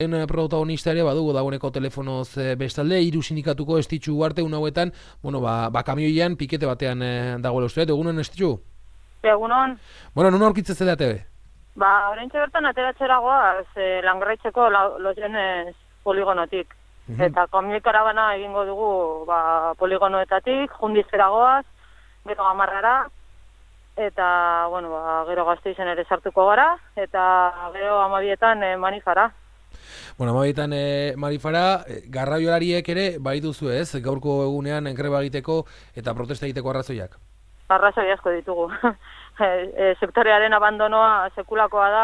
protagonista ere badugu dagoeneko telefonoz bestalde, hiru sindikatuko Estitxu Ugarte hauetan, kamioian pikete batean dagoela uste, egunon Estitxu? Egunon. Non aurkitzen zela tebe? Oraintxe bertan ateratzeragoa, Langraitzeko Lozenez poligonotik. Eta kamioi karabana egingo dugu poligonoetatik, jundizeragoaz, gero Gamarrara, eta, gero Gasteizen ere sartuko gara, eta gero Amabietan Manifara. Amabietan Manifara, garraiolariek ere bai duzu ez, gaurko egunean greba egiteko eta protesta egiteko arrazoiak? Arrazoi asko ditugu. Sektorearen abandonoa sekulakoa da,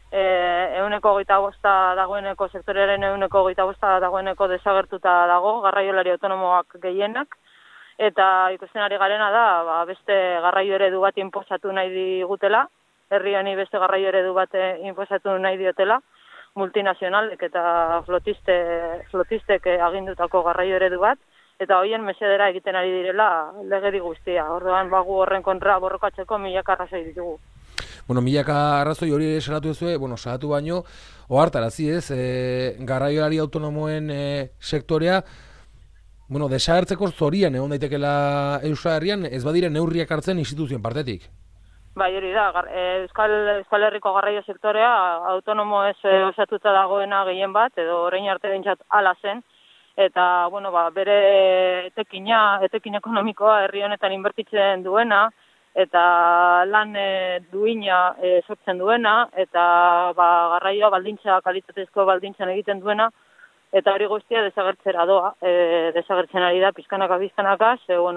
25% dagoeneko, sektorearen 25% dagoeneko desagertuta dago, garraiolari autonomoak gehienak, eta ikusten ari garena da, beste garraio eredu bat inposatu nahi digutela, herri honi beste garraio eredu bat inposatu nahi diotela, multinazionalek eta flotistek agindutako garraio eredu bat, eta hoien mesedera egiten ari direla legedi guztia. Orduan, gu horren kontra borrokatzeko milaka arrazoi ditugu. Milaka arrazoi hori salatu ezue, salatu baino, ohartarazi ez, garraiolari autonomoen sektorea, desagertzeko zorian egon daitekela Euskal Herrian, ez badire neurriak hartzen instituzioen partetik. Bai, hori da, Euskal Herriko garraio sektorea autonomo ez osatuta dagoena gehien bat, edo orain arte behintzat hala zen, eta, bere etekin ekonomikoa herri honetan inbertitzen duena, eta lan duina sortzen duena, eta garraioa kalitatezko baldintzan egiten duena, eta hori guztia desagertzera doa, desagertzen ari da pizkanaka,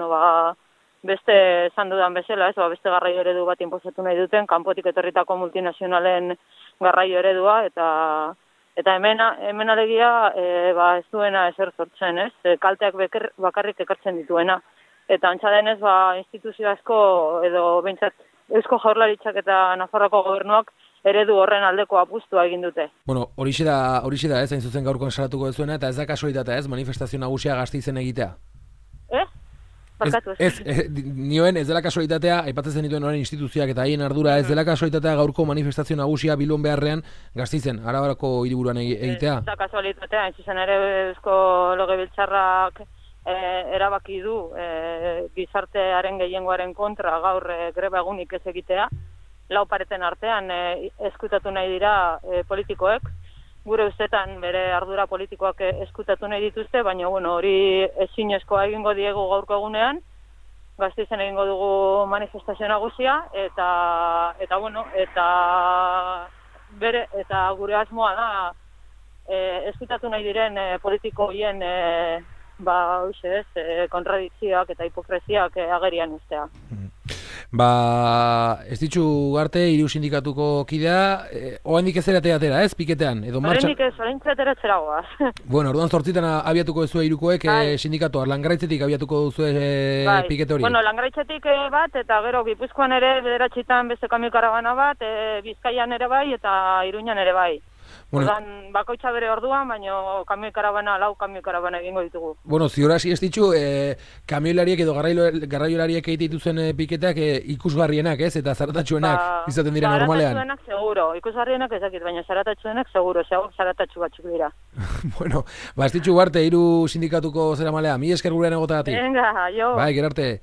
beste esan dudan bezala, beste garraio eredu bat inposatu nahi duten, kanpotik etorritako multinazionalen garraio eredua, eta hemen alegia ez duena ezer sortzen, kalteak bakarrik ekartzen dituena. Eta antza denez, instituzio asko, edo behintzat Eusko Jaurlaritzak eta Nafarroako gobernuak eredu horren aldeko apustua egin dute. Horixe da ez, hain zuzen gaurkoan salatuko duzuena, eta ez da kasualitatea ez, manifestazio nagusia Gasteizen egitea? Barkatu ez. Nioen ez dela kasualitatea, aipatzen dituen horren instituzioak eta haien ardura, ez dela kasualitatea gaurko manifestazio nagusia Bilbon beharrean Gasteizen, Arabarako hiriburuan egitea? Ez da kasualitatea, hain zuzen ere Eusko Legebiltzarrak erabaki du gizartearen gehiengoaren kontra gaur greba egunik ez egitea, lau pareten artean eskutatu nahi dira politikoek, gure ustetan bere ardura politikoak eskutatu nahi dituzte, baina hori ezinezkoa egingo diegu gaurko egunean, Gasteizen egingo dugu manifestazio nagusia, eta gure asmoa da eskutatu nahi diren politiko horien kontradikzioak eta hipokreziak agerian ustea. Estitxu Ugarte, hiru sindikatuko kidea, oraindik ez atera, ez, piketean? Oraindik ez, oraintxe ateratzeragoaz. Orduan 8 abiatuko duzue hirukoek sindikatoa, Langraitzetik abiatuko duzue pikete hori? Langraitzetik bat, eta gero Gipuzkoan ere 9 beste kamioi karabana bat, Bizkaian ere bai, eta Iruñan ere bai. Bakoitza bere orduan, baina lau kamioi karabana egingo ditugu. Ziur hasi Estitxu, kamioilariek edo garraiolariek egite dituzen piketeak ikusgarrienak, ez? Eta zaratatxuenak izaten dira normalean. Zaratatxuenak seguro, ikusgarrienak ezakit, baina zaratatxuenak seguro, zaratatxu batzuk dira. Estitxu Ugarte, hiru sindikatuko zera malea, mi esker gurean egotagatik. Venga, jo. Bai, gerarte.